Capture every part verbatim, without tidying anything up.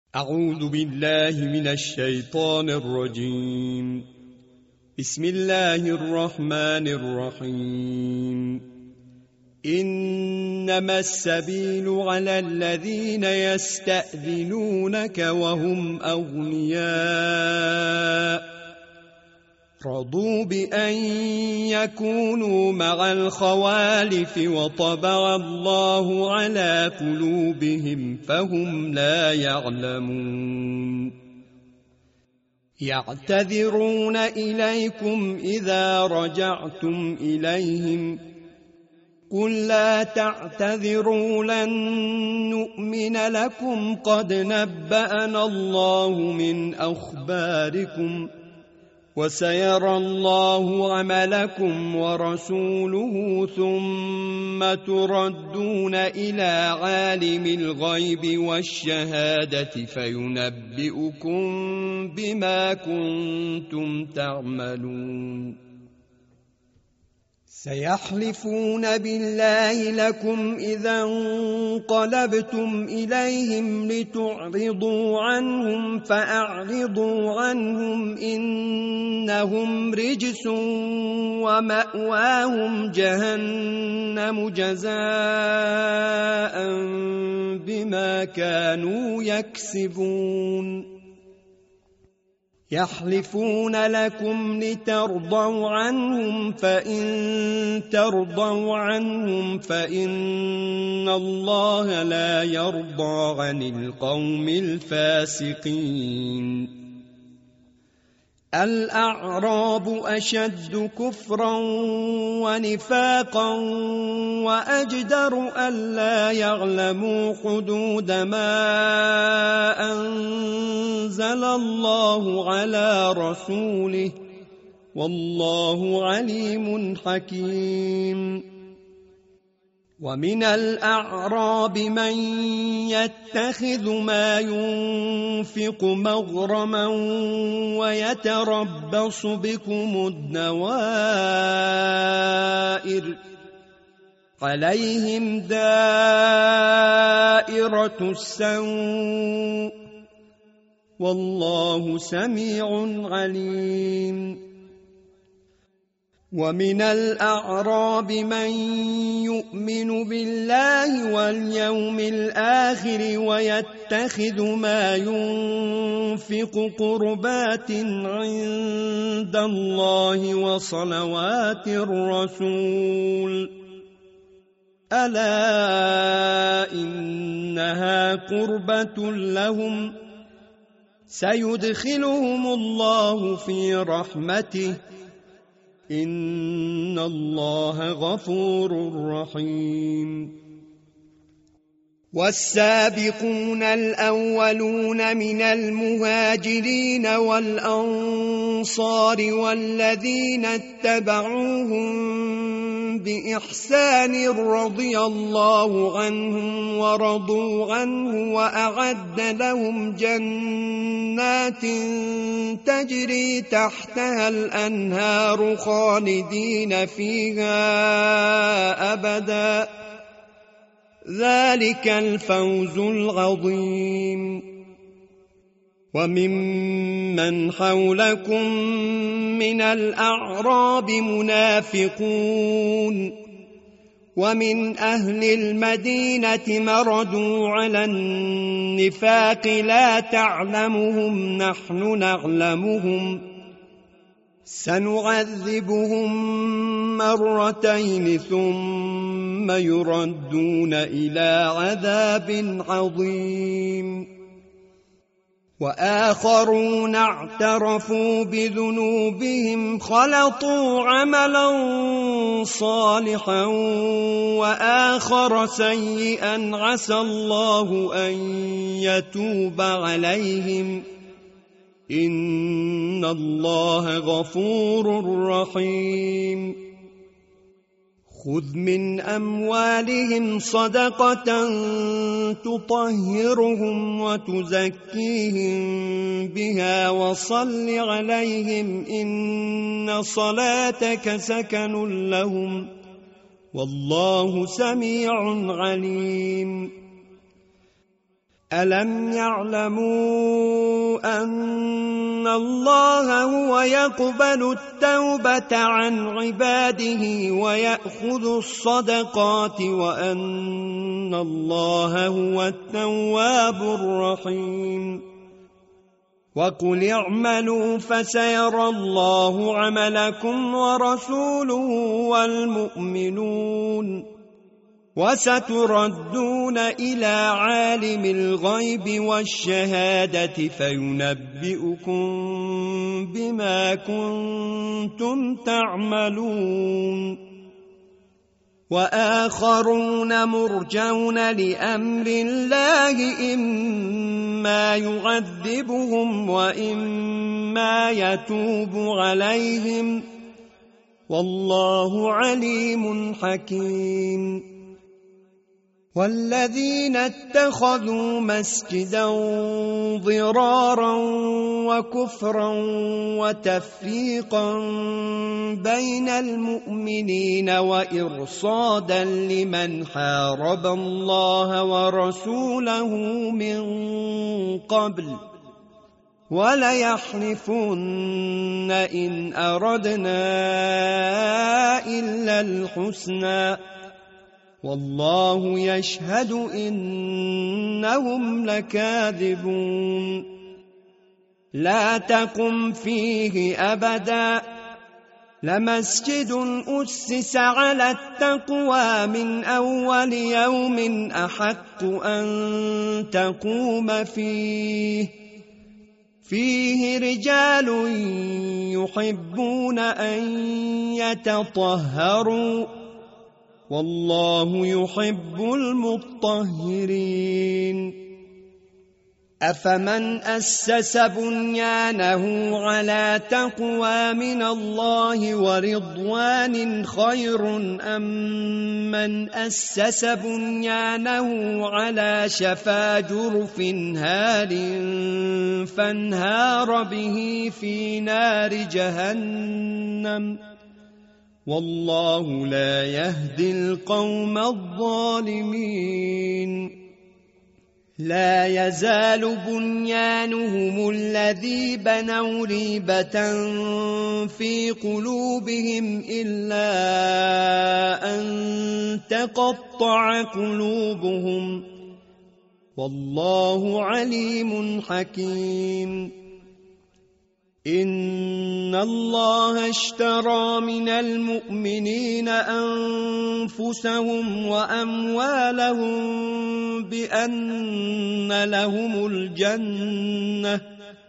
أعوذ بالله من الشيطان الرجيم. بسم الله الرحمن الرحيم. إنما السبيل على الذين يستأذنونك وهم أغنياء رضوا بأن يكونوا مع الخوالف وطبع الله على قلوبهم فهم لا يعلمون. يعتذرون إليكم إذا رجعتم إليهم قل لا تعتذروا لن نؤمن لكم قد نبأنا الله من أخباركم وسيرى الله عملكم ورسوله ثم تردون إلى عالم الغيب والشهادة فينبئكم بما كنتم تعملون. سيحلفون بالله لكم إذا انقلبتم إليهم لتعرضوا عنهم فأعرضوا عنهم إنهم رجس ومأواهم جهنم جزاء بما كانوا يكسبون. يحلفون لكم لترضوا عنهم فإن ترضوا عنهم فإن الله لا يرضى عن القوم الفاسقين. الأعراب أشد كفرا ونفاقا وأجدر ألا يعلموا حدود ما أنزل الله على رسوله والله عليم حكيم. ومن الأعراب من يتخذ ما ينفق مغرما ويتربص بكم الدوائر عليهم دائرة السوء والله سميع عليم. ومن الأعراب من يؤمن بالله واليوم الآخر ويتخذ ما ينفق قربات عند الله وصلوات الرسول ألا إنها قربة لهم سيدخلهم الله في رحمته إن الله غفور رحيم. والسابقون الأولون من المهاجرين والأنصار والذين اتبعوهم بإحسان رضي الله عنهم ورضوا عنه وأعد لهم جنات تجري تحتها الأنهار خالدين فيها أبدا ذلك الفوز العظيم. وممن حولكم من الأعراب منافقون ومن أهل المدينة مردوا على النفاق لا تعلمهم نحن نعلمهم سنعذبهم مرتين ثم يردون إلى عذاب عظيم. وآخرون اعترفوا بذنوبهم خلطوا عملا صالحا وآخر سيئا عسى الله أن يتوب عليهم إن الله غفور رحيم. خذ من أموالهم صدقة تطهرهم وتزكيهم بها وصل عليهم إن صلاتك سكن لهم والله سميع عليم. ألم يعلموا أن الله هو يقبل التوبة عن عباده ويأخذ الصدقات وأن الله هو التواب الرحيم وقل اعملوا فسيرى الله عملكم ورسوله والمؤمنون وستردون إلى عالم الغيب والشهادة فينبئكم بما كنتم تعملون وآخرون مرجون لأمر الله إما يعذبهم وإما يتوب عليهم والله عليم حكيم والذين اتخذوا مسجدا ضرارا وكفرا وتفريقا بين المؤمنين وإرصادا لمن حارب الله ورسوله من قبل وليحلفن إن أردنا إلا الحسنى والله يشهد إنهم لكاذبون لا تقم فيه أبدا لمسجد أسس على التقوى من أول يوم أحق أن تقوم فيه فيه رجال يحبون أن يتطهروا والله يحب المطهرين أفمن أسس بنيانه على تقوى من الله ورضوان خير أم من أسس بنيانه على شفا جرف هار فانهار به في نار جهنم والله لا يهدي القوم الظالمين لا يزال بنيانهم الذي بنوا ريبة في قلوبهم إلا أن تقطع قلوبهم والله عليم حكيم إن الله اشترى من المؤمنين أنفسهم وأموالهم بأن لهم الجنة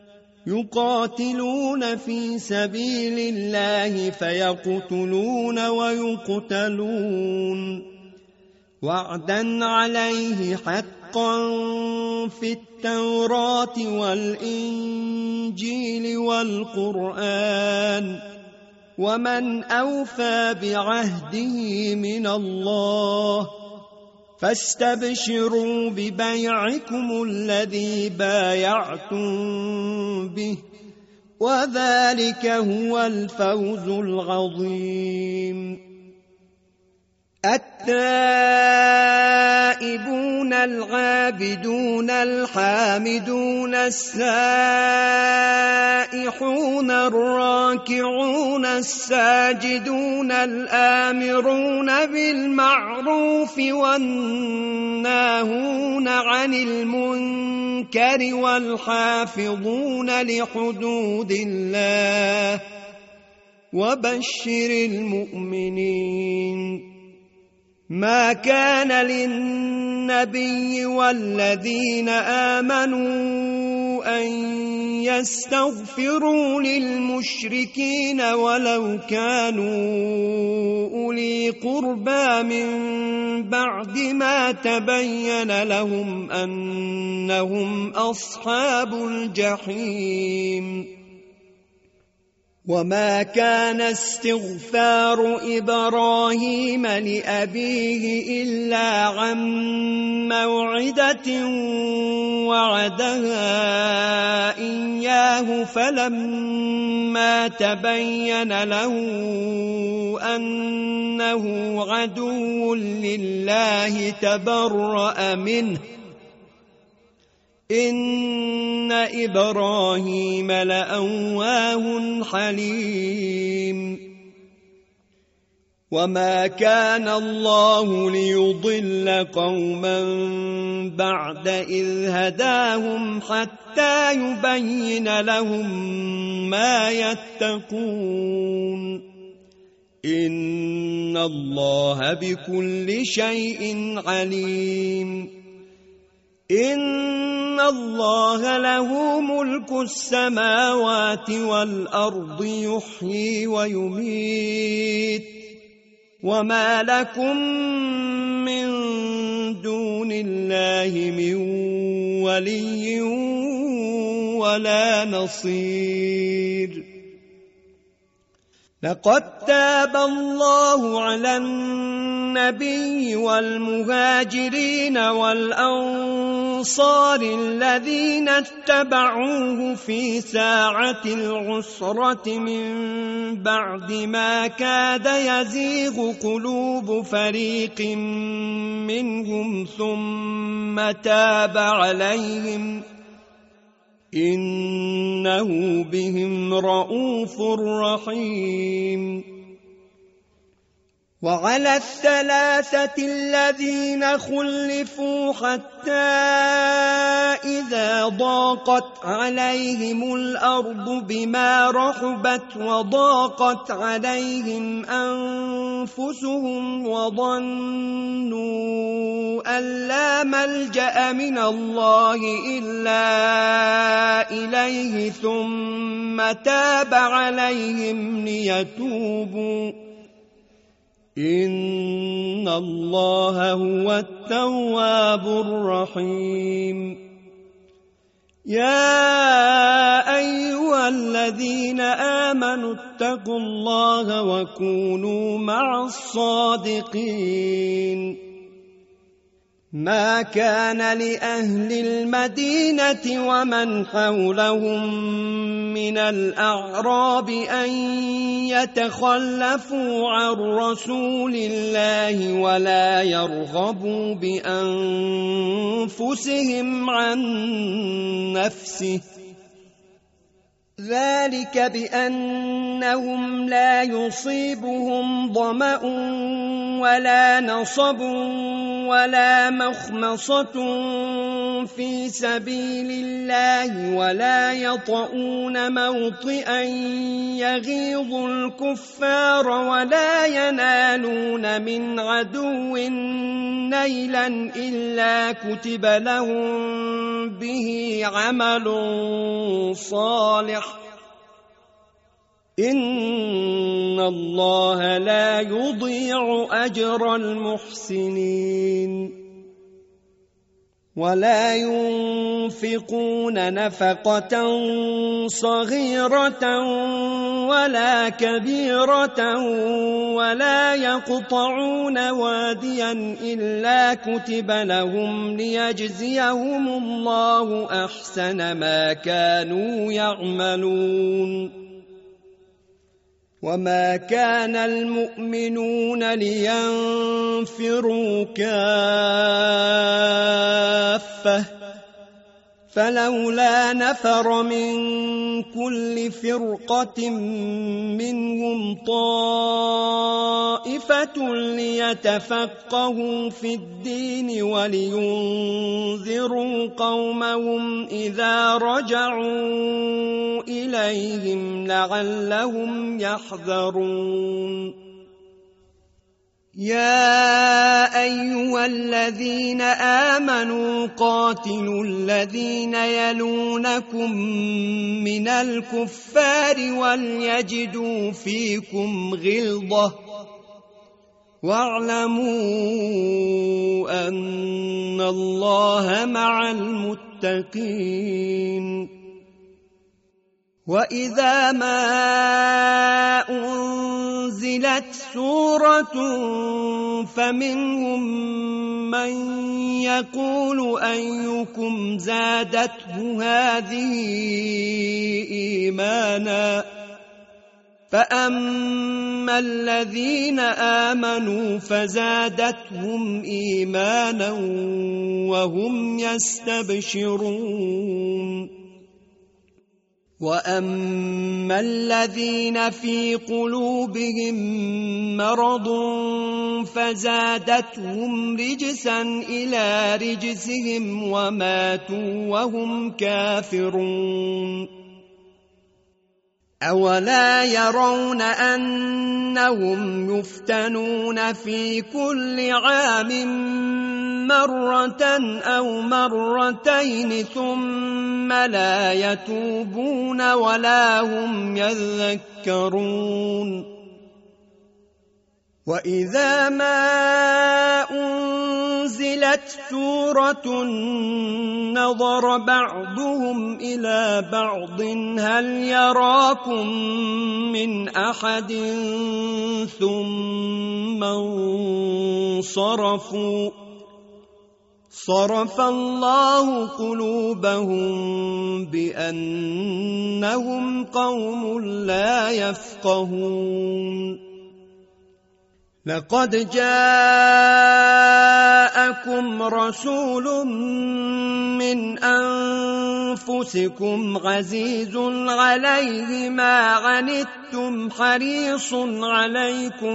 يقاتلون في سبيل الله فيقتلون ويقتلون وعدا عليه حقا في التوراة والإنجيل والقرآن ومن أوفى بعهده من الله فاستبشروا ببيعكم الذي بايعتم به وذلك هو الفوز العظيم التائبون العابدون الحامدون السائحون الراكعون الساجدون الآمرون بالمعروف والناهون عن المنكر والحافظون لحدود الله وبشر المؤمنين ما كان للنبي والذين آمنوا أن يستغفروا للمشركين ولو كانوا أولي قربى من بعد ما تبين لهم أنهم أصحاب الجحيم وما كان استغفار إبراهيم لأبيه إلا عن موعدة وعدها إياه فلما تبين له أنه عدو لله تبرأ منه إن إبراهيم لأواه حليم وما كان الله ليضل قوما بعد إذ هداهم حتى يبين لهم ما يتقون إن الله بكل شيء عليم إن الله له ملك السماوات والأرض يحيي ويميت وما لكم من دون الله من ولي ولا نصير لقد تاب الله على النبي والمهاجرين والأنصار الذين اتبعوه في ساعة العسرة من بعد ما كاد يزيغ قلوب فريق منهم ثم تاب عليهم إنه بهم رءوف رحيم وعلى الثلاثة الذين خلفوا حتى إذا ضاقت عليهم الأرض بما رحبت وضاقت عليهم أنفسهم وظنوا أن لا ملجأ من الله إلا إليه ثم تاب عليهم ليتوبوا إن الله هو التواب الرحيم يا أيها الذين آمنوا اتقوا الله وكونوا مع الصادقين ما كان لأهل المدينة ومن حولهم من الأعراب أن يتخلفوا عن رسول الله ولا يرغبوا بأنفسهم عن نفسه ذلك بأنهم لا يصيبهم ظمأ ولا نصب ولا مخمصة في سبيل الله ولا يطؤون موطئا يغيظ الكفار ولا ينالون من عدو نيلا إلا كتب لهم به عمل صالح إن الله لا يضيع أجر المحسنين ولا ينفقون نفقة صغيرة ولا كبيرة ولا يقطعون واديا إلا كتب لهم ليجزيهم الله أحسن ما كانوا يعملون وما كان المؤمنون لينفروا كافة فلولا نفر من كل فرقة منهم طائفة ليتفقهوا في الدين ولينذروا قومهم إذا رجعوا إليهم لعلهم يحذرون يا أيها الذين آمنوا قاتلوا الذين يلونكم من الكفار وليجدوا فيكم غلظة واعلموا أن الله مع المتقين وإذا ما أنزلت سورة فمنهم من يقول أيكم زادته هذه إيمانا فأما الذين آمنوا فزادتهم إيمانا وهم يستبشرون وأما الذين في قلوبهم مرض فزادتهم رجسا إلى رجسهم وماتوا وهم كافرون أولا يرون أنهم يفتنون في كل عام مرة أو مرتين ثم لا يتوبون ولا هم يذكرون وإذا ما أنزلت سورة نظر بعضهم إلى بعض هل يراكم من أحد ثم انصرفوا صرف الله قلوبهم بأنهم قوم لا يفقهون لقد جاءكم رسول من أنفسكم عزيز عليه ما عنتم حريص عليكم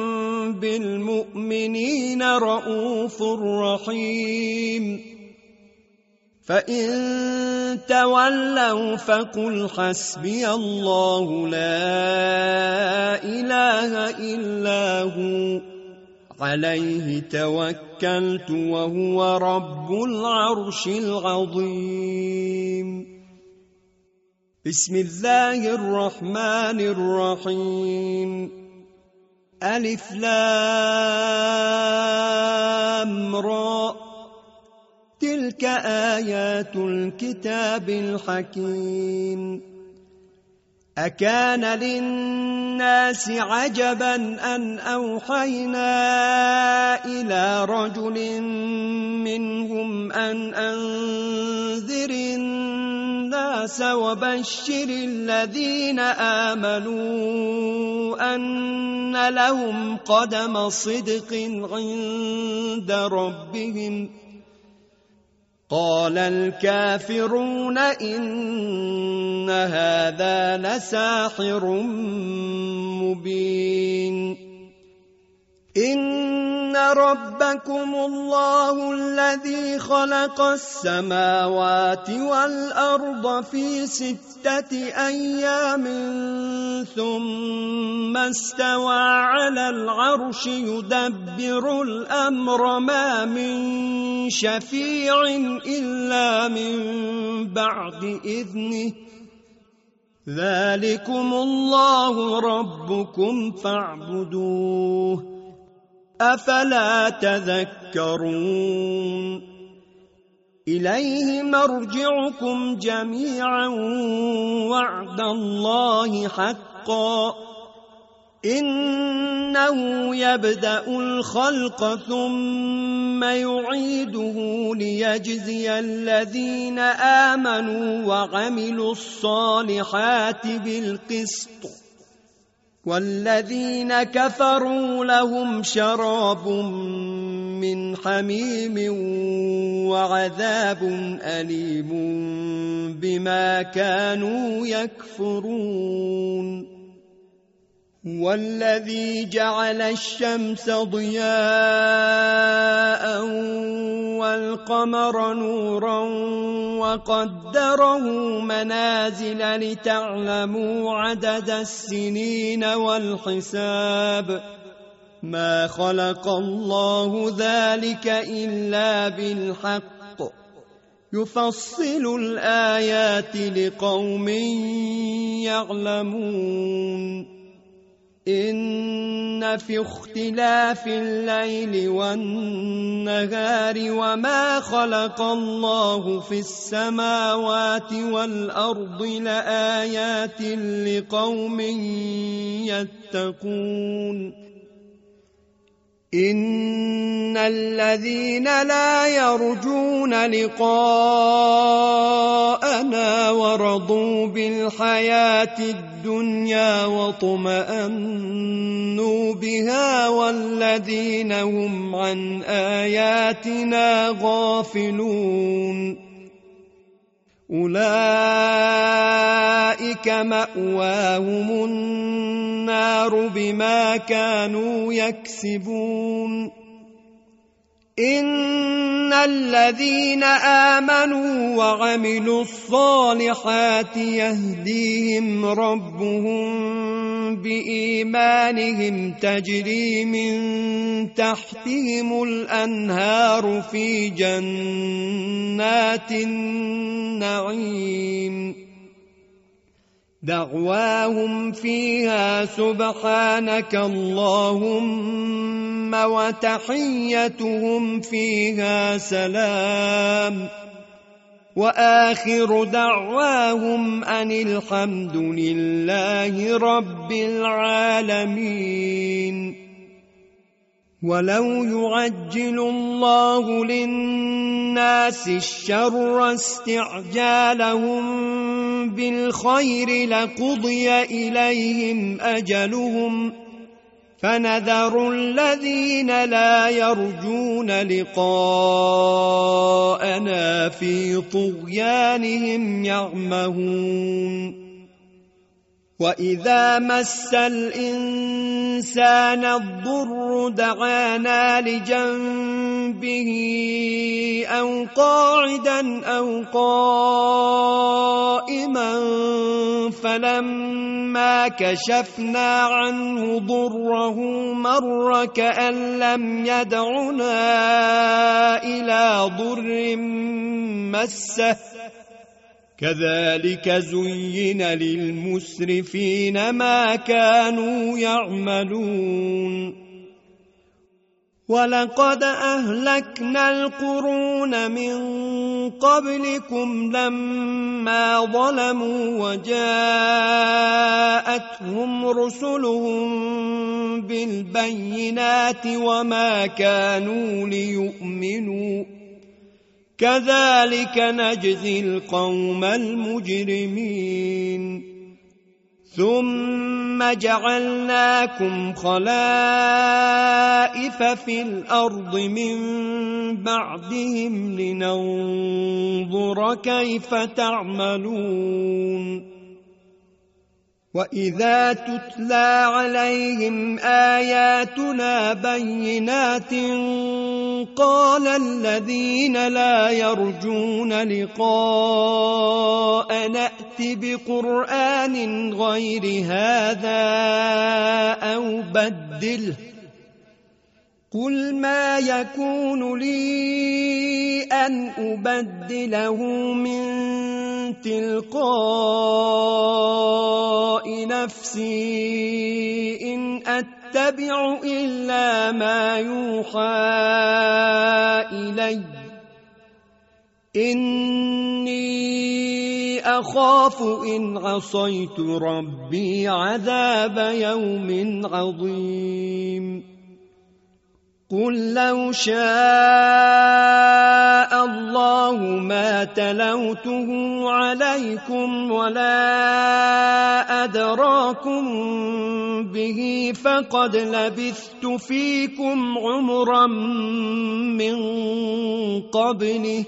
بالمؤمنين رؤوف رحيم فإن تولوا فقل حسبي الله لا إله إلا هو عليه توكلت وهو رب العرش العظيم بسم الله الرحمن الرحيم ألف لام را تلك آيات الكتاب الحكيم أكان للناس عجبا أن أوحينا إلى رجل منهم أن أنذر الناس وبشر الذين آمنوا أن لهم قدم صدق عند ربهم قال الكافرون إن هذا لساحر مبين إن ربكم الله الذي خلق السماوات والأرض في ستة أيام ثم استوى على العرش يدبر الأمر ما من شفيع إلا من بعد إذنه ذلكم الله ربكم فاعبدوه أفلا تذكرون إليه مرجعكم جميعا وعد الله حقا إنه يبدأ الخلق ثم يعيده ليجزي الذين آمنوا وعملوا الصالحات بالقسط والذين كفروا لهم شراب من حميم وعذاب أليم بما كانوا يكفرون والذي جعل الشمس ضياء والقمر نورا وقدره منازل لتعلموا عدد السنين والحساب ما خلق الله ذلك إلا بالحق يفصل الآيات لقوم يعلمون إن في اختلاف الليل والنهار وما خلق الله في السماوات والأرض لآيات لقوم يتقون إن الذين لا يرجون لقاءنا ورضوا بالحياة الدنيا واطمأنوا بها والذين هم عن آياتنا غافلون أولئك مأواهم النار بما كانوا يكسبون إن الذين آمنوا وعملوا الصالحات يهديهم ربهم بإيمانهم تجري من تحتهم الأنهار في جنات النعيم دعواهم فيها سبحانك اللهم وتحيتهم فيها سلام وآخر دعواهم أن الحمد لله رب العالمين ولو يعجل الله للناس الشر استعجالهم بالخير لقضي إليهم أجلهم فنذر الذين لا يرجون لقاءنا في طغيانهم يعمهون وإذا مس الإنسان الضر دعانا لجنبه أو قاعدا أو قائما فلما كشفنا عنه ضره مر كأن لم يدعنا إلى ضر مسه كذلك زين للمسرفين ما كانوا يعملون ولقد أهلكنا القرون من قبلكم لما ظلموا وجاءتهم رسلهم بالبينات وما كانوا ليؤمنوا كذلك نجزي القوم المجرمين ثم جعلناكم خلائف في الأرض من بعدهم لننظر كيف تعملون وإذا تتلى عليهم آياتنا بينات قال الذين لا يرجون لقاء نأت بقرآن غير هذا أو بدله قل ما يكون لي أن أبدله من تلقاء نفسي إن أتبع إلا ما يوحى إلي إني أخاف إن عصيت ربي عذاب يوم عظيم قل لو شاء الله ما تلوته عليكم ولا أدراكم به فقد لبثت فيكم عمرا من قبله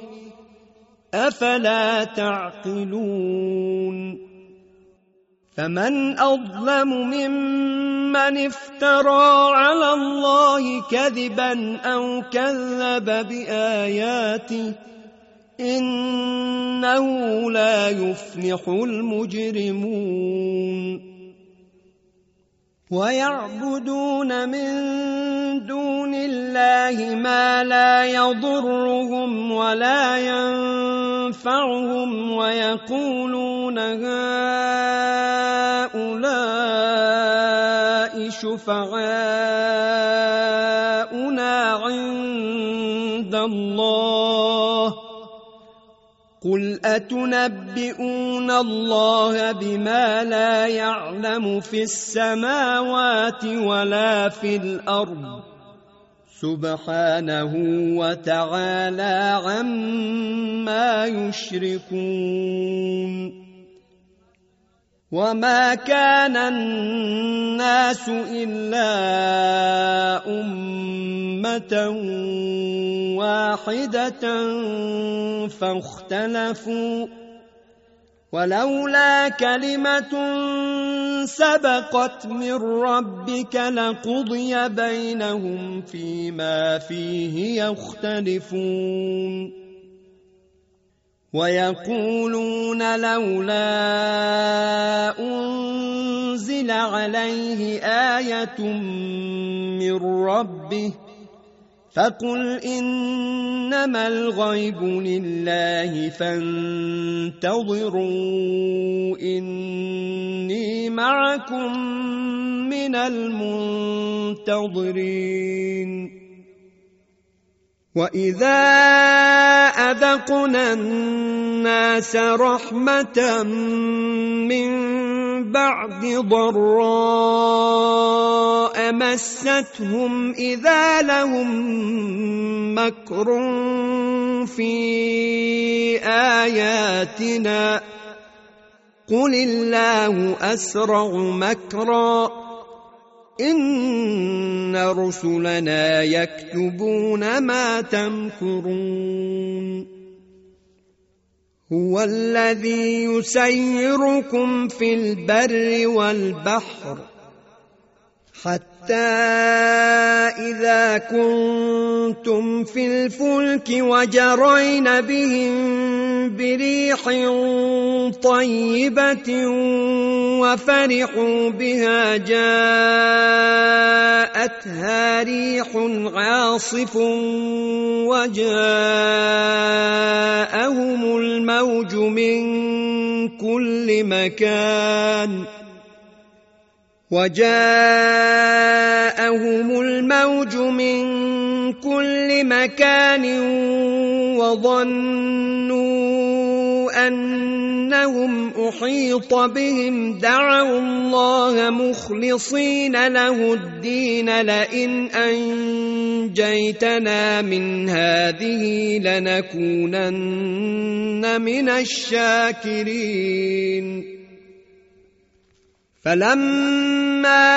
أفلا تعقلون فمن أظلم ممن افترى على الله كذبا أو كذب بآياته إنه لا يفلح المجرمون ويعبدون من دون الله ما لا يضرهم ولا ينفعهم ويقولون هؤلاء شفعاؤنا عند الله قل أتنبئون الله بما لا يعلم في السماوات ولا في الأرض سبحانه وتعالى عما يشركون وما كان الناس إلا أمة واحدة فاختلفوا ولولا كلمة سبقت من ربك لقضي بينهم فيما فيه يختلفون ويقولون لولا أنزل عليه آية من ربه فقل إنما الغيب لله فانتظروا إني معكم من المنتظرين وإذا أذقنا الناس رحمة من بعد ضراء مستهم إذا لهم مكر في آياتنا قل الله أسرع مكرا إن رسلنا يكتبون ما تمكرون هو الذي يسيركم في البر والبحر حتى إذا كنتم في الفلك وجرين بهم بريح طيبة وفرحوا بها جاءتها ريح عاصف وجاءهم الموج من كل مكان وجاءهم الموج من كل مكان وظنوا أنهم أحيط بهم دعوا الله مخلصين له الدين لئن أنجيتنا من هذه لنكونن من الشاكرين فلما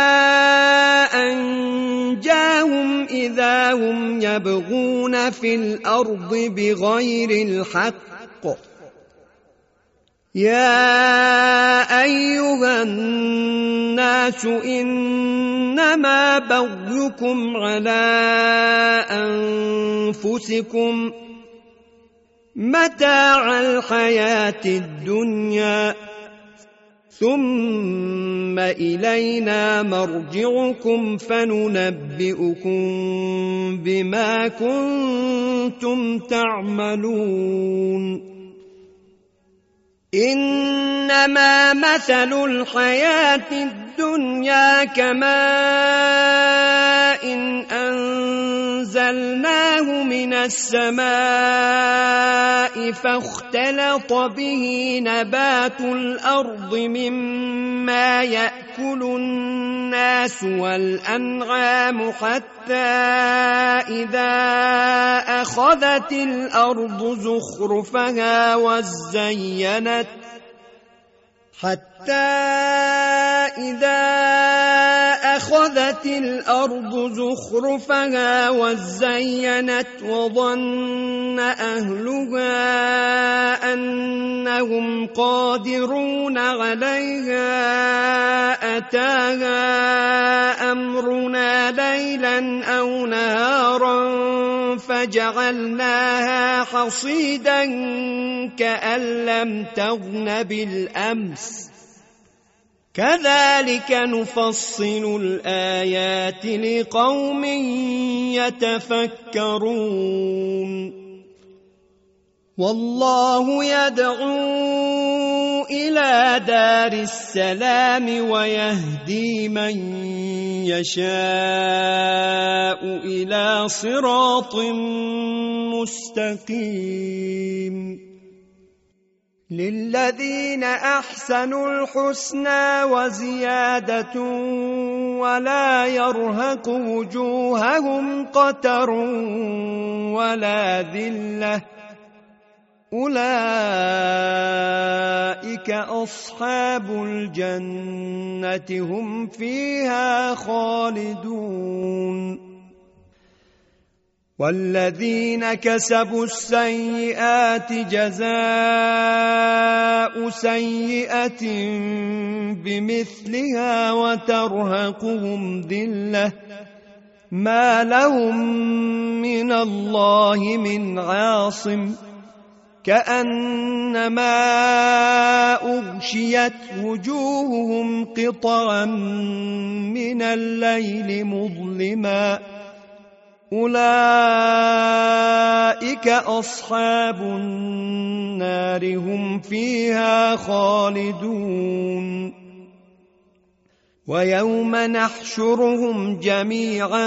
أنجاهم إذا هم يبغون في الأرض بغير الحق يا أيها الناس إنما بغيكم على أنفسكم متاع الحياة الدنيا ثم إلينا مرجعكم فننبئكم بما كنتم تعملون إنما مثل الحياة الدنيا كماء أنزلناه من السماء فاختلط به نبات الأرض مما يأكل الناس والأنعام حتى إذا أخذت الأرض زخرفها وزينت حتى إذا أخذت الأرض زخرفها وزينت وظن أهلها أنهم قادرون عليها أتاها أمرنا ليلا أو نهارا فجعلناها حصيدا كأن لم تغن بالأمس كذلك نفصل الآيات لقوم يتفكرون والله يدعو إلى دار السلام ويهدي من يشاء إلى صراط مستقيم للذين أحسنوا الحسنى وزيادة ولا يرهق وجوههم قتر ولا ذلة أولئك أصحاب الجنة هم فيها خالدون والذين كسبوا السيئات جزاء سيئة بمثلها وترهقهم ذلة ما لهم من الله من عاصم كأنما أغشيت وجوههم قطعا من الليل مظلما أولئك أصحاب النار هم فيها خالدون ويوم نحشرهم جميعا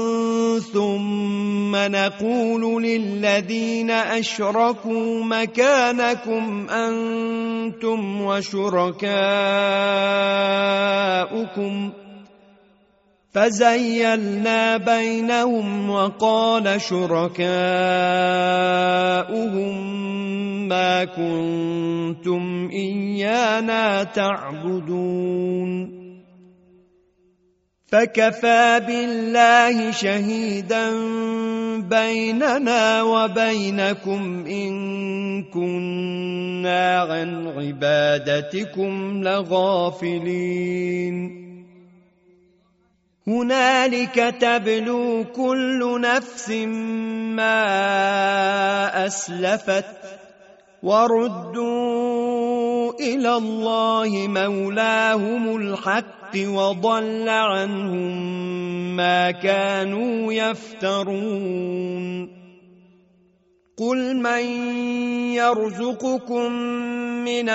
ثم نقول للذين أشركوا مكانكم أنتم وشركاؤكم فزيلنا بينهم وقال شركاؤهم ما كنتم إيانا تعبدون فكفى بالله شهيدا بيننا وبينكم إن كنا عن عبادتكم لغافلين هنالك تبلو كل نفس ما أسلفت وردوا إلى الله مولاهم الحق وضل عنهم ما كانوا يفترون قل من يرزقكم من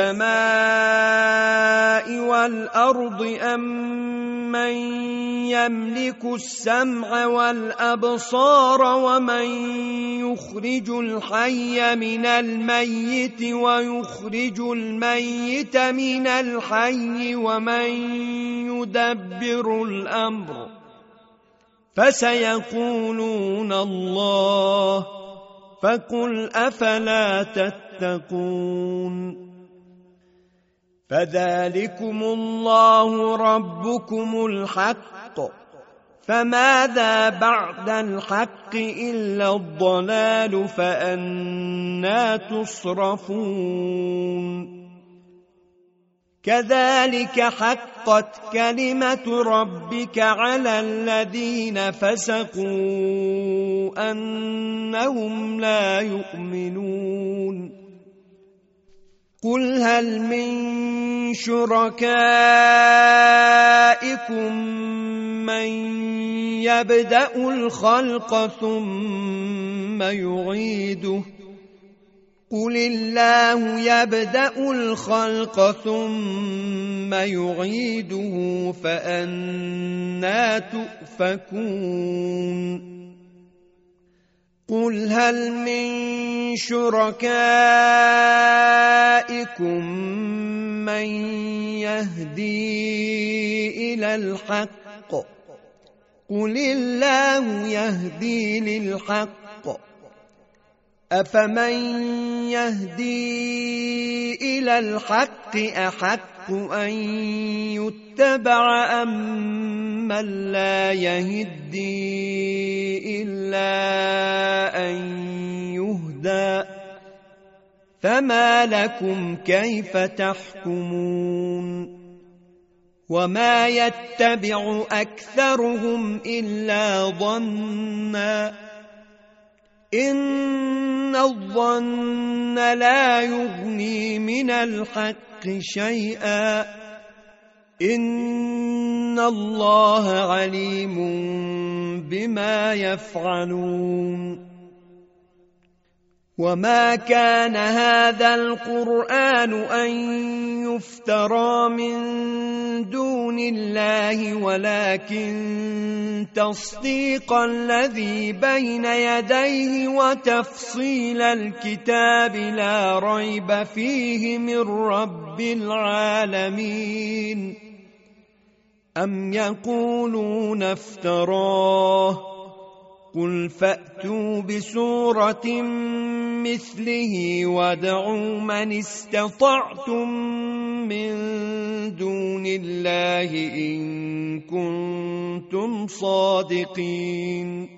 السماء والأرض أم من يملك السمع والأبصار ومن يخرج الحي من الميت ويخرج الميت من الحي ومن يدبر الأمر فسيقولون الله فقل أفلا تتقون فذلكم الله ربكم الحق فماذا بعد الحق إلا الضلال فأنى تصرفون كذلك حقت كلمة ربك على الذين فسقوا أنهم لا يؤمنون قل هل من شركائكم من يبدأ الخلق ثم يعيده قل الله يبدأ الخلق ثم يعيده فأنى تؤفكون قل هل من شركائكم من يهدي إلى الحق قل الله يهدي للحق أفمن يهدي إلى الحق أحق أن يتبع أم من لا يهدي إلا أن يهدى فما لكم كيف تحكمون وما يتبع أكثرهم إلا ظنّا إن الظن لا يغني من الحق شيئا إن الله عليم بما يفعلون وما كان هذا القرآن أن يفترى من دون الله ولكن تصديق الذي بين يديه وتفصيل الكتاب لا ريب فيه من رب العالمين. أم يقولون افتراه قل فأتوا بسورة مثله وادعوا من استطعتم من دون الله إن كنتم صادقين.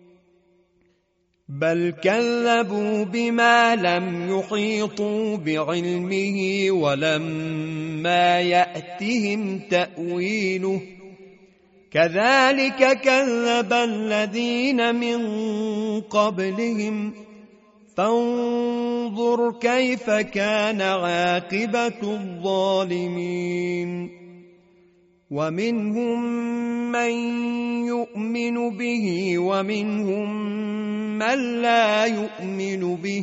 بل كذبوا بما لم يحيطوا بعلمه ولما يأتهم تأويله كذلك كذب الذين من قبلهم فانظر كيف كان عاقبة الظالمين. ومنهم من يؤمن به ومنهم من لا يؤمن به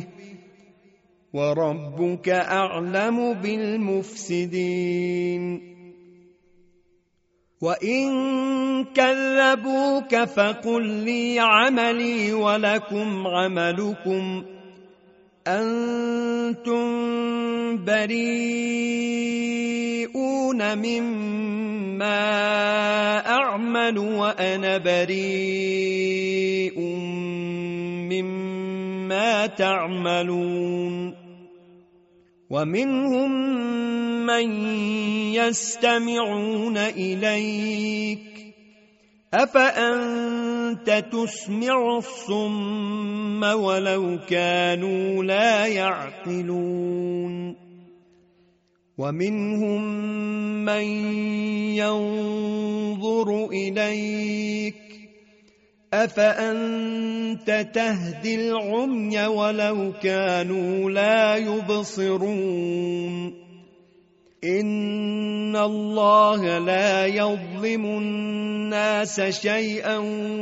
وربك أعلم بالمفسدين. وإن كذبوك فقل لي عملي ولكم عملكم أنتم بريئون مما أعمل وأنا بريء مما تعملون. ومنهم من يستمعون إليك أفأنت تسمع الصم ولو كانوا لا يعقلون. ومنهم من ينظر إليك أفأنت تهدي العمي ولو كانوا لا يبصرون. إن الله لا يظلم الناس شيئا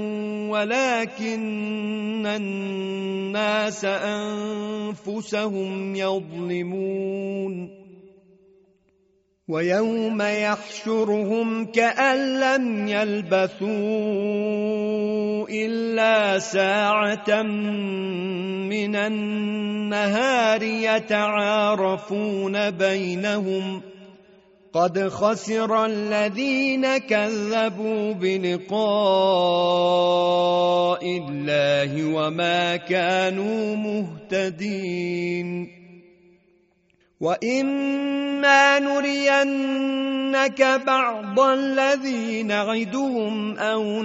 ولكن الناس أنفسهم يظلمون. ويوم يحشرهم كأن لم يلبثوا إلا ساعة من النهار يتعارفون بينهم قد خسر الذين كذبوا بلقاء الله وما كانوا مهتدين. وإما نرينك بعض الذي نعدهم أو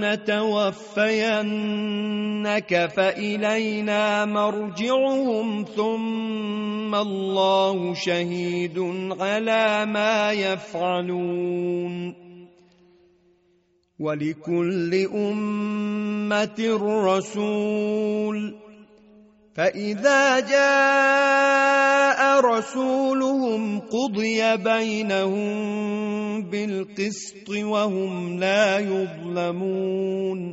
نتوفينك فإلينا مرجعهم ثم الله شهيد على ما يفعلون. ولكل أمة رسول فإذا جاء رسولهم قضي بينهم بالقسط وهم لا يظلمون.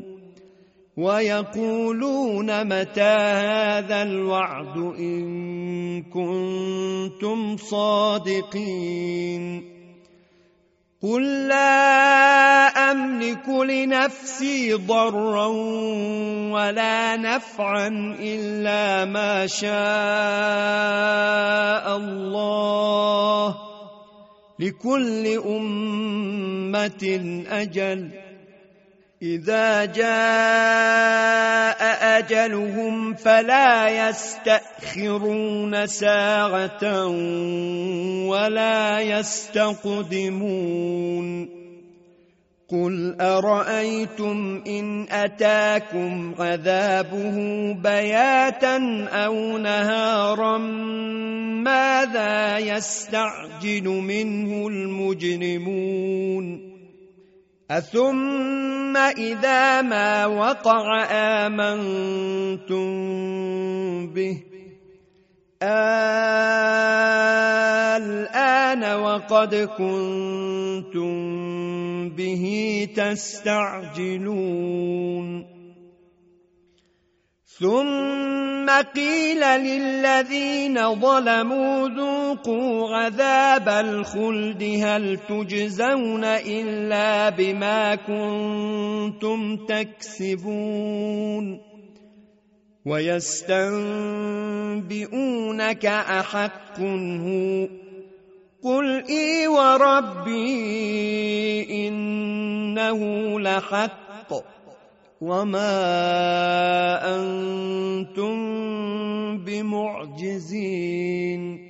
ويقولون متى هذا الوعد إن كنتم صادقين. قل لا أملك لنفسي ضرا ولا نفعا إلا ما شاء الله لكل أمة أجل إذا جاء أجلهم فلا يستأخرون ساعة ولا يستقدمون. قل أرأيتم إن أتاكم عذابه بياتا أو نهارا ماذا يستعجل منه المجرمون. أثم إذا ما وقع آمنتم به الآن وقد كنتم به تستعجلون. ثم قيل للذين ظلموا ذوقوا عذاب الخلد هل تجزون إلا بما كنتم تكسبون ويستنبئونك أحق هو قل إي وربي إنه لحق وما أنتم بمعجزين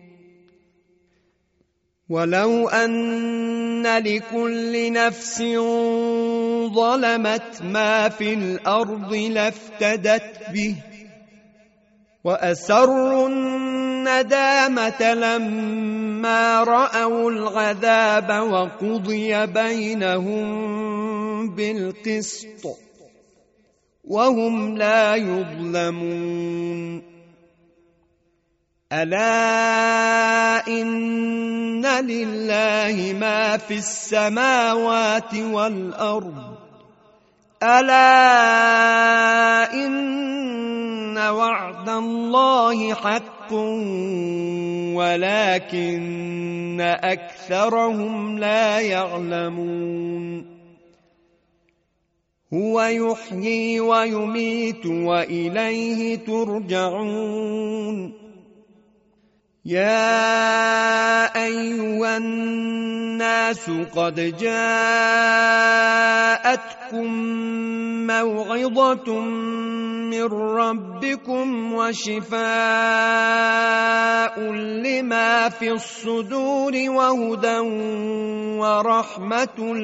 ولو أن لكل نفس ظلمت ما في الأرض لافتدت به وأسروا الندامة لما رأوا العذاب وقضي بينهم بالقسط وهم لا يظلمون ألا إن لله ما في السماوات والأرض ألا إن وعد الله حق ولكن أكثرهم لا يعلمون هو يحيي ويميت وإليه ترجعون يا أيها الناس قد جاءتكم موعظة من ربكم وشفاء لما في الصدور وهدى ورحمة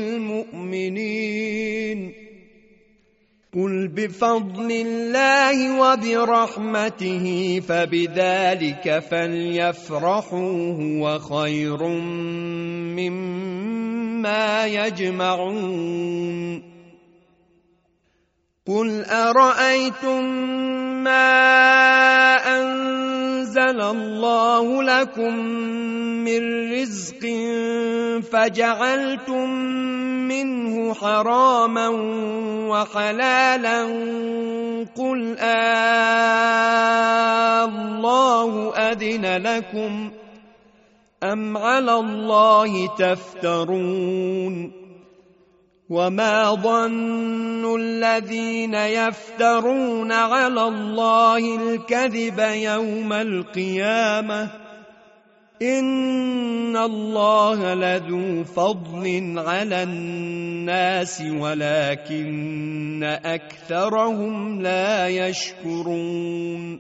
للمؤمنين قل بفضل الله وبرحمته فبذلك فليفرحوا هو خير مما يجمعون قل أرأيتم ما أنزل الله لكم من رزق فجعلتم منه حراما وحلالا قل الله أذن لكم أم على الله تفترون وما ظن الذين يفترون على الله الكذب يوم القيامة إن الله لذو فضل على الناس ولكن أكثرهم لا يشكرون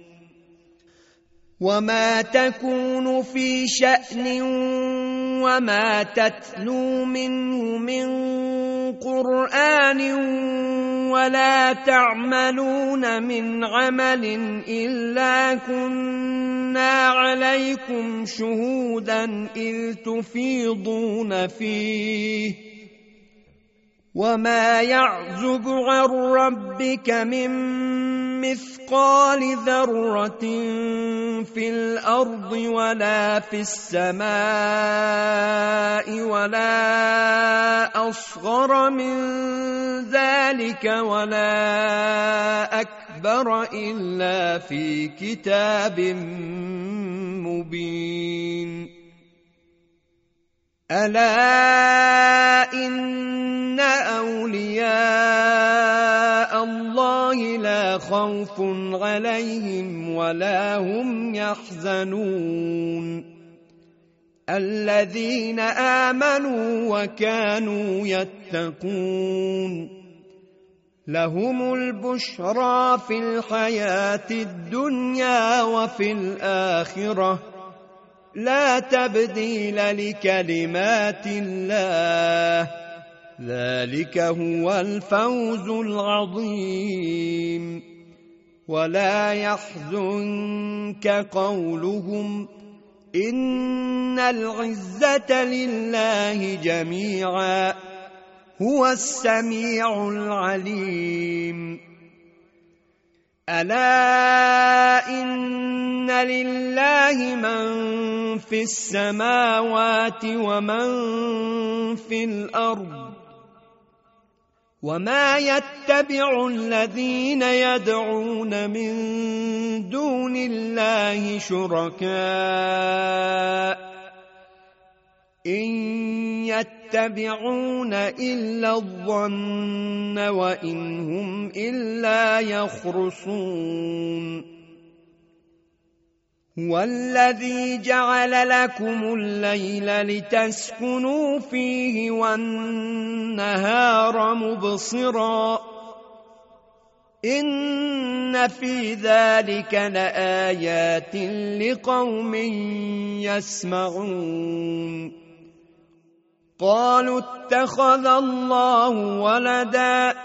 وما تكون في شأن وما تتلو منه من قرآن ولا تعملون من عمل إلا كنا عليكم شهودا إذ تفيضون فيه وما يعزب عن ربك من مثقال ذرة في الأرض ولا في السماء ولا أصغر من ذلك ولا أكبر إلا في كتاب مبين ألا إن أولياء الله لا خوف عليهم ولا هم يحزنون الذين آمنوا وكانوا يتقون لهم البشرى في الحياة الدنيا وفي الآخرة لا تبديل لكلمات الله ذلك هو الفوز العظيم ولا يحزنك قولهم إن العزة لله جميعا هو السميع العليم ألا إن لله من في السماوات ومن في الأرض وما يتبع الذين يدعون من دون الله شركاء إن يتبعون إلا الظن وإن هم إلا يخرصون هو الذي جعل لكم الليل لتسكنوا فيه والنهار مبصرا إن في ذلك لآيات لقوم يسمعون قالوا اتخذ الله ولدا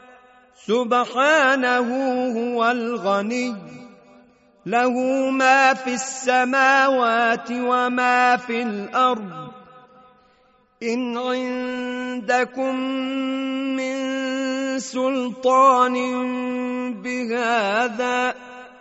سبحانه هو الغني له ما في السماوات وما في الأرض إن عندكم من سلطان بهذا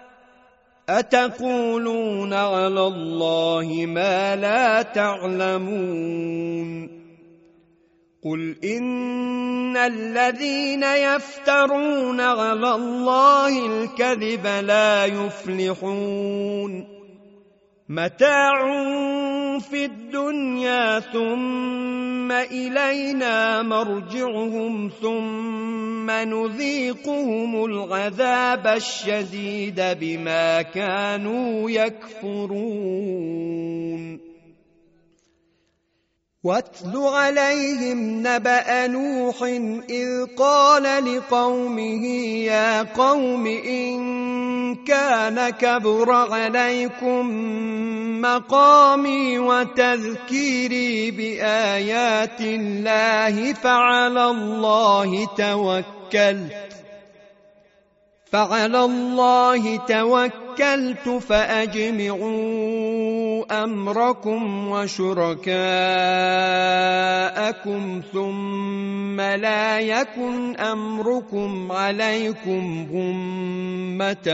أتقولون على الله ما لا تعلمون قل إن الذين يفترون على الله الكذب لا يفلحون متاع في الدنيا ثم إلينا مرجعهم ثم نذيقهم العذاب الشديد بما كانوا يكفرون واتل عليهم نبأ نوح إذ قال لقومه يا قوم إن كان كبر عليكم مقامي وتذكيري بآيات الله فعلى الله توكلت فعلى الله توكلت فأجمعوا أمركم وشركاءكم ثم لا يكن أمركم عليكم غمة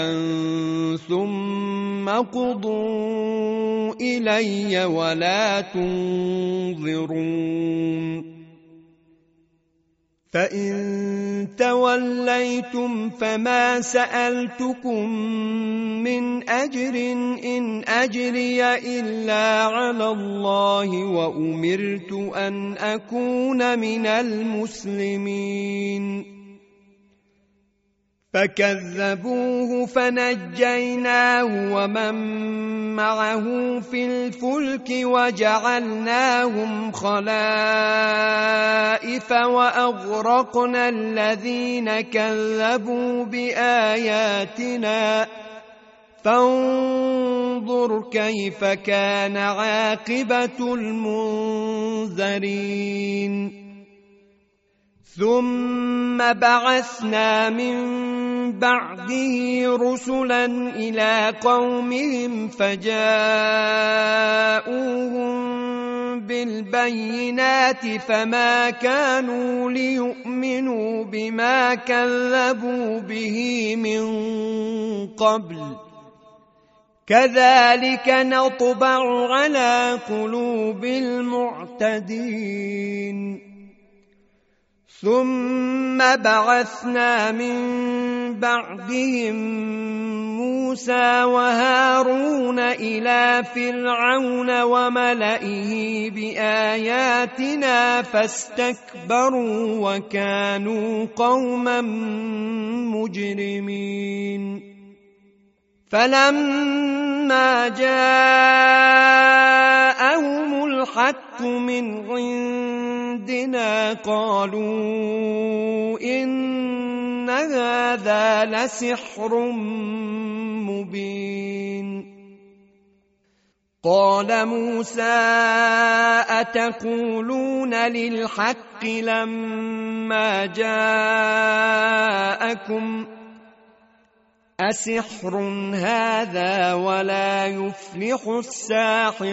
ثم قضوا إلي ولا تنظرون فإن توليتم فما سألتكم من أجر إن أجري إلا على الله وأمرت أن أكون من المسلمين فكذبوه فنجيناه ومن معه في الفلك وجعلناهم خلائف وأغرقنا الذين كذبوا بآياتنا فانظر كيف كان عاقبة المنذرين ثم بعثنا من بعده رسلا إلى قومهم فجاءوهم بالبينات فما كانوا ليؤمنوا بما كذبوا به من قبل كذلك نطبع على قلوب المعتدين ثم بعثنا من بعدهم موسى وهارون إلى فرعون وملئه بآياتنا فاستكبروا وكانوا قوما مجرمين فلما جاءهم الحق من عندنا قالوا إن هذا لسحر مبين قال موسى أتقولون للحق لما جاءكم أسحر هذا ولا يفلح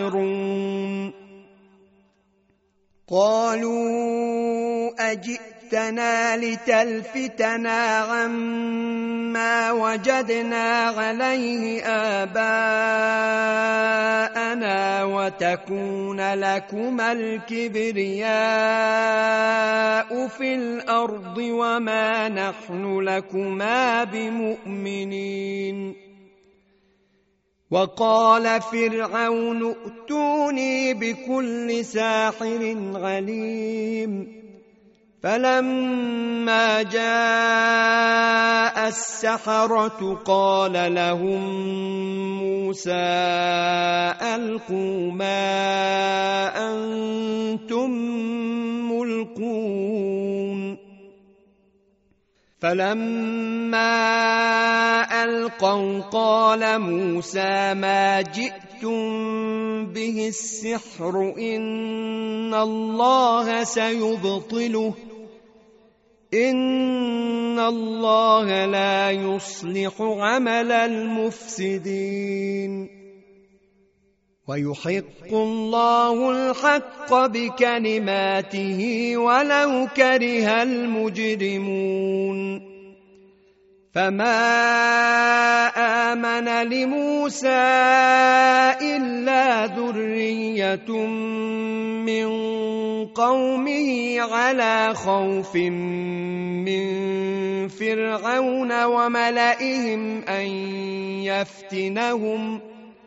الساحرون قالوا أجئتنا جئتنا لتلفتنا عما وجدنا عليه آباءنا وتكون لكما الكبرياء في الأرض وما نحن لكما بمؤمنين. وقال فرعون ائتوني بكل ساحر عليم. فلما جاء السحرة قال لهم موسى ألقوا ما أنتم ملقون. فلما ألقوا قال موسى ما جئتم به السحر إن الله سيبطله إن الله لا يصلح عمل المفسدين. ويحق الله الحق بكلماته ولو كره المجرمون. فما آمن لموسى إلا ذرية من قومه على خوف من فرعون وملئهم أن يفتنهم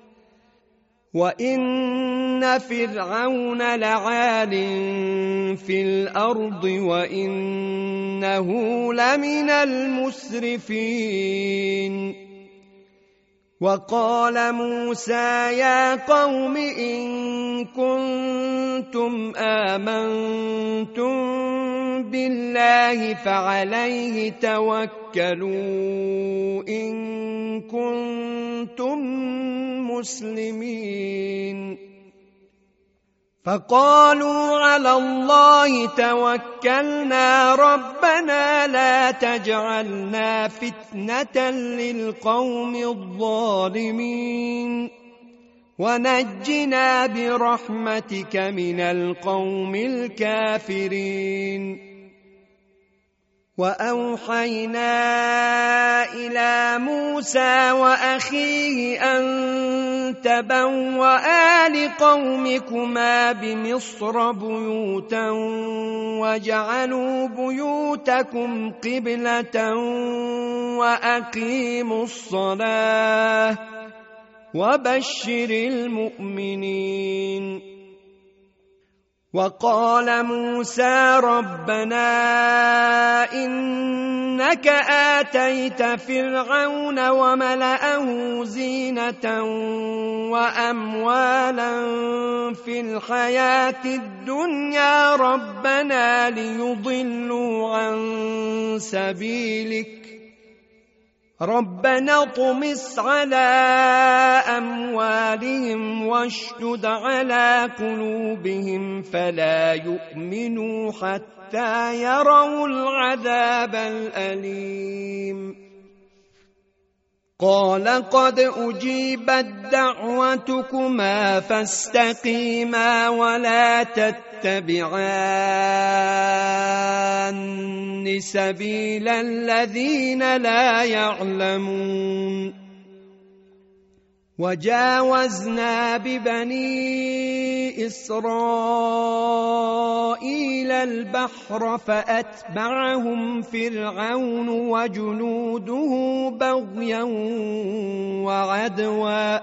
وإن فرعون لعال في الأرض وإنه لمن المسرفين. وقال موسى يا قوم إن كنتم آمنتم بالله فعليه توكلوا إن كنتم مسلمين. فقالوا على الله توكلنا ربنا لا تجعلنا فتنة للقوم الظالمين ونجنا برحمتك من القوم الكافرين. وأوحينا إلى موسى وأخيه أن تبوأ لقومكما بمصر بيوتا وجعلوا بيوتكم قبلة وأقيموا الصلاة وبشر المؤمنين. وقال موسى ربنا إنك آتيت فرعون وملأه زينة وأموالا في الحياة الدنيا ربنا ليضلوا عن سبيلك ربنا اطمس على أموالهم واشدد على قلوبهم فلا يؤمنوا حتى يروا العذاب الأليم. قال قد أجيبت دعوتكما فاستقيما ولا تتبعان سبيل الذين لا يعلمون. وجاوزنا ببني إسرائيل البحر فأتبعهم فرعون وجنوده بغيا وعدوا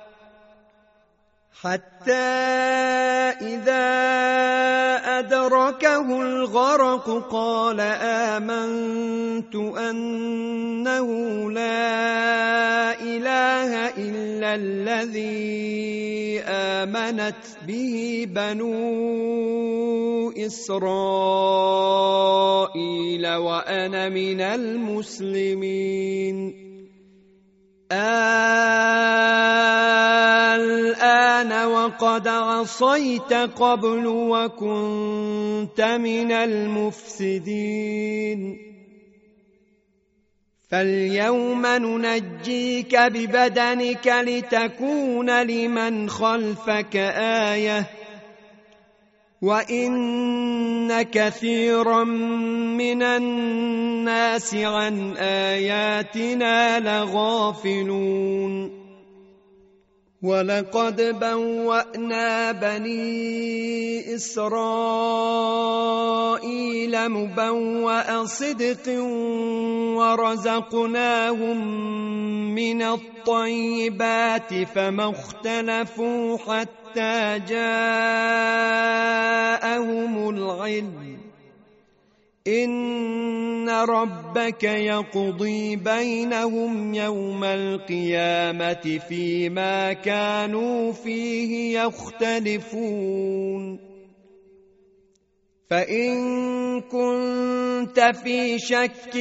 حتى إذا أدركه الغرق قال آمنت أنه لا إله إلا الذي آمنت به بنو إسرائيل وأنا من المسلمين. الآن وقد عصيت قبل وكنت من المفسدين. فاليوم ننجيك ببدنك لتكون لمن خلفك آية وَإِنَّ كَثِيرًا مِنَ النَّاسِ عَنْ آيَاتِنَا لَغَافِلُونَ وَلَقَدْ بَوَّأْنَا بَنِي إِسْرَائِيلَ مُبَوَّأَ صِدْقٍ وَرَزَقْنَاهُم مِّنَ الطَّيِّبَاتِ فَمَا اخْتَلَفُوا حَتَّىٰ جَاءَهُمُ الْعِلْمُ إِنَّ رَبَّكَ يَقْضِي بَيْنَهُمْ يَوْمَ الْقِيَامَةِ فِيمَا كَانُوا فِيهِ يَخْتَلِفُونَ فَإِن كُنتَ فِي شَكٍّ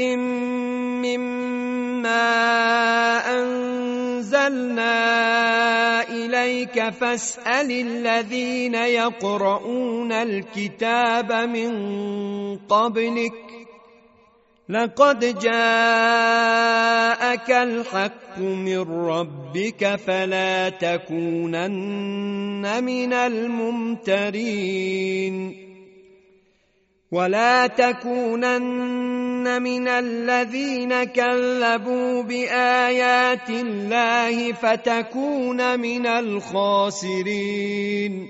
مِّمَّا أَنزَلْنَا إِلَيْكَ فَاسْأَلِ الَّذِينَ يَقْرَؤُونَ الْكِتَابَ مِن قَبْلِكَ لَقَدْ جَاءَكَ الْحَقُّ مِن رَّبِّكَ فَلَا تَكُونَنَّ مِنَ الْمُمْتَرِينَ وَلَا تَكُونَنَّ مِنَ الَّذِينَ كَذَّبُوا بِآيَاتِ اللَّهِ فَتَكُونَ مِنَ الْخَاسِرِينَ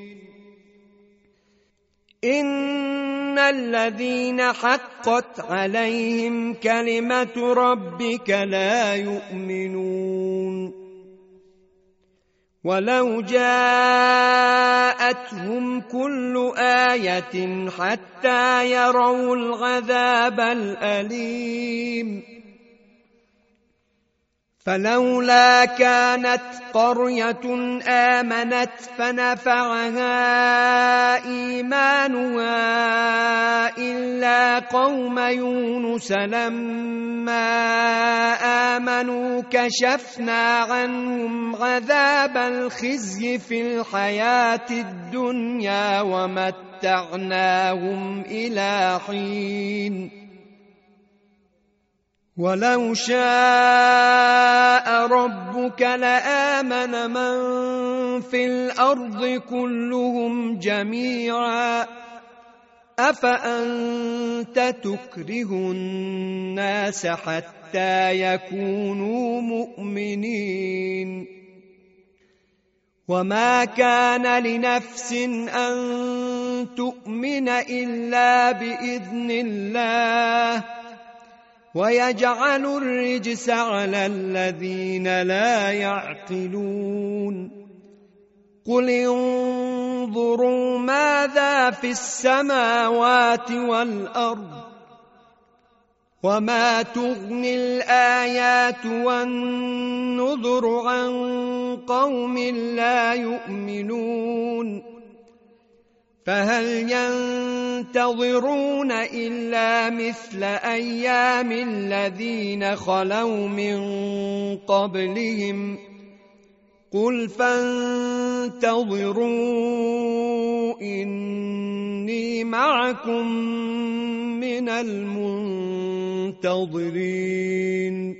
إِنَّ الَّذِينَ حَقَّتْ عَلَيْهِمْ كَلِمَةُ رَبِّكَ لَا يُؤْمِنُونَ وَلَوْ جَاءَتْهُمْ كُلُّ آيَةٍ حَتَّىٰ يَرَوُا الْعَذَابَ الْأَلِيمَ فَلَوْلَا كَانَتْ قَرْيَةٌ آمَنَتْ فَنَفَعَهَا إِيمَانُهَا إِلَّا قَوْمَ يُونُسَ لَمَّا آمَنُوا كَشَفْنَا عَنْهُمْ عَذَابَ الْخِزْيِ فِي الْحَيَاةِ الدُّنْيَا وَمَتَّعْنَاهُمْ إِلَىٰ حِينٍ وَلَوْ شَاءَ رَبُّكَ لَآمَنَ مَن فِي الْأَرْضِ كُلُّهُمْ جَمِيعًا أَفَأَنتَ تُكْرِهُ النَّاسَ حَتَّىٰ يَكُونُوا مُؤْمِنِينَ وَمَا كَانَ لِنَفْسٍ أَن تُؤْمِنَ إِلَّا بِإِذْنِ اللَّهِ وَيَجْعَلُ الرِّجْسَ عَلَى الَّذِينَ لَا يَعْقِلُونَ قُلِ انظُرُوا مَاذَا فِي السَّمَاوَاتِ وَالْأَرْضِ وَمَا تُغْنِي الْآيَاتُ وَالنُّذُرُ عَن قَوْمٍ لَّا يُؤْمِنُونَ فَهَلْ يَنتَظِرُونَ إِلَّا مِثْلَ أَيَّامِ الَّذِينَ خَلَوْا مِن قَبْلِهِمْ قُلْ فَانتَظِرُوا إِنِّي مَعَكُم مِّنَ الْمُنتَظِرِينَ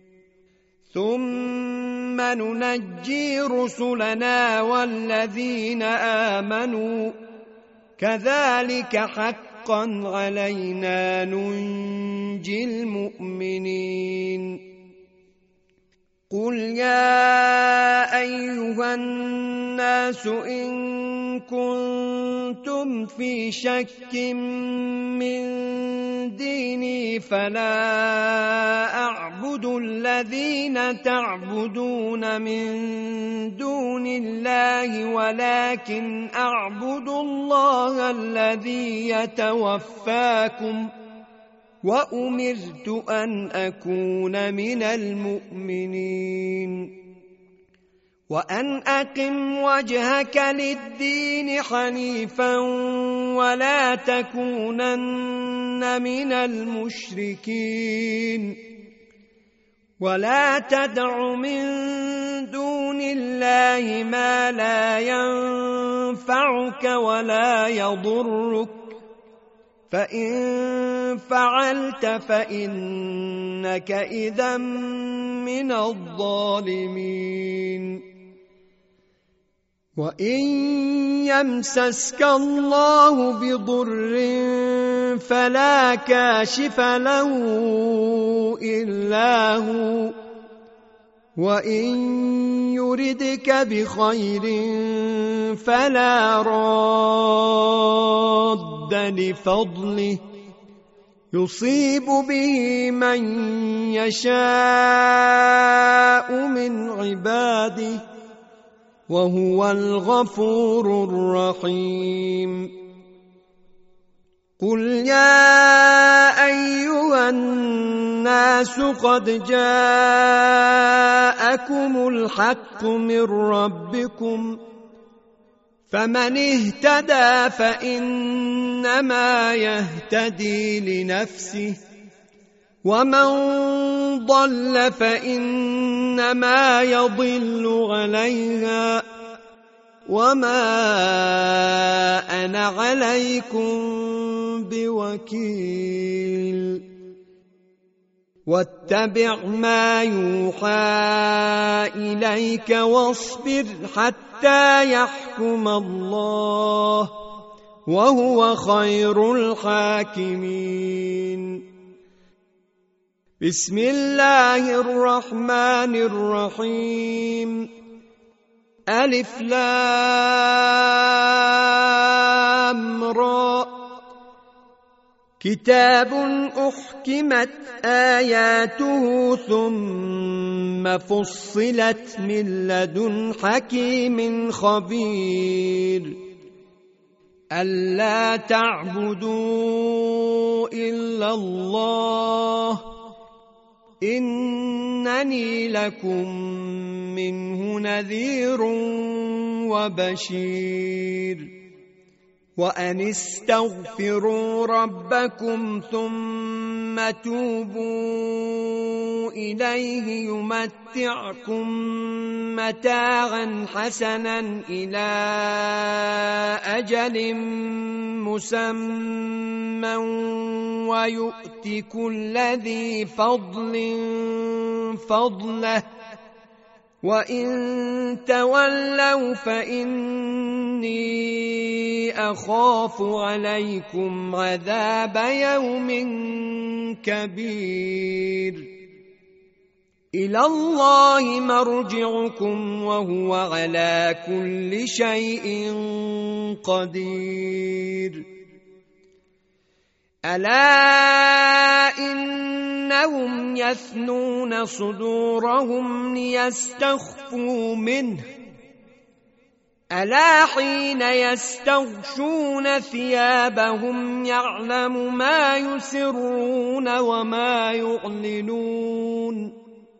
ثُمَّ نُنَجِّي رُسُلَنَا وَالَّذِينَ آمَنُوا كَذَلِكَ حَقًّا عَلَيْنَا نُنجِي الْمُؤْمِنِينَ قُلْ يَا أَيُّهَا النَّاسُ إِن كُنتُمْ فِي شَكٍّ مِّن دِينِي فَلَا أَعْبُدُ الَّذِينَ تَعْبُدُونَ مِن دُونِ اللَّهِ وَلَٰكِنْ أَعْبُدُ اللَّهَ الَّذِي يَتَوَفَّاكُمْ وَأُمِرْتُ أَنْ أَكُونَ مِنَ الْمُؤْمِنِينَ وَأَنْ أَقِمْ وَجْهَكَ لِلدِّينِ حَنِيفًا وَلَا تَكُونَنَّ مِنَ الْمُشْرِكِينَ وَلَا تَدْعُ مِن دُونِ اللَّهِ مَا لَا يَنفَعُكَ وَلَا يَضُرُّكَ فَإِن فَعَلْتَ فَإِنَّكَ إِذًا مِّنَ الظَّالِمِينَ وإن يمسسك الله بضر فلا كاشف له إلا هو وإن يردك بخير فلا راد لفضله يصيب به من يشاء من عباده وهو الغفور الرحيم قل يا أيها الناس قد جاءكم الحق من ربكم فمن اهتدى فإنما يهتدي لنفسه ومن ضل فإنما يضل عليها وما أنا عليكم بوكيل واتبع ما يوحى إليك واصبر حتى يحكم الله وهو خير الحاكمين بسم الله الرحمن الرحيم ألف لام را كتاب أحكمت آياته ثم فصلت من لدن حكيم خبير ألا تعبدوا إلا الله إنني لكم منه نذير وبشير وأن استغفروا ربكم ثم توبوا إليه يمتعكم متاعا حسنا إلى أجل مسمى ويؤت كل ذي فضل فضله وإن تولوا فإني أخاف عليكم عذاب يوم كبير إلى الله مرجعكم وهو على كل شيء قدير ألا إنهم يثنون صدورهم ليستخفوا منه ألا حين يستغشون ثيابهم يعلم ما يسرون وما يعلنون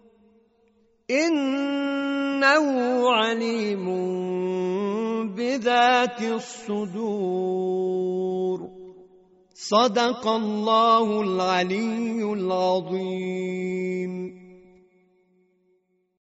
إنه عليم بذات الصدور صدق الله العلي العظيم.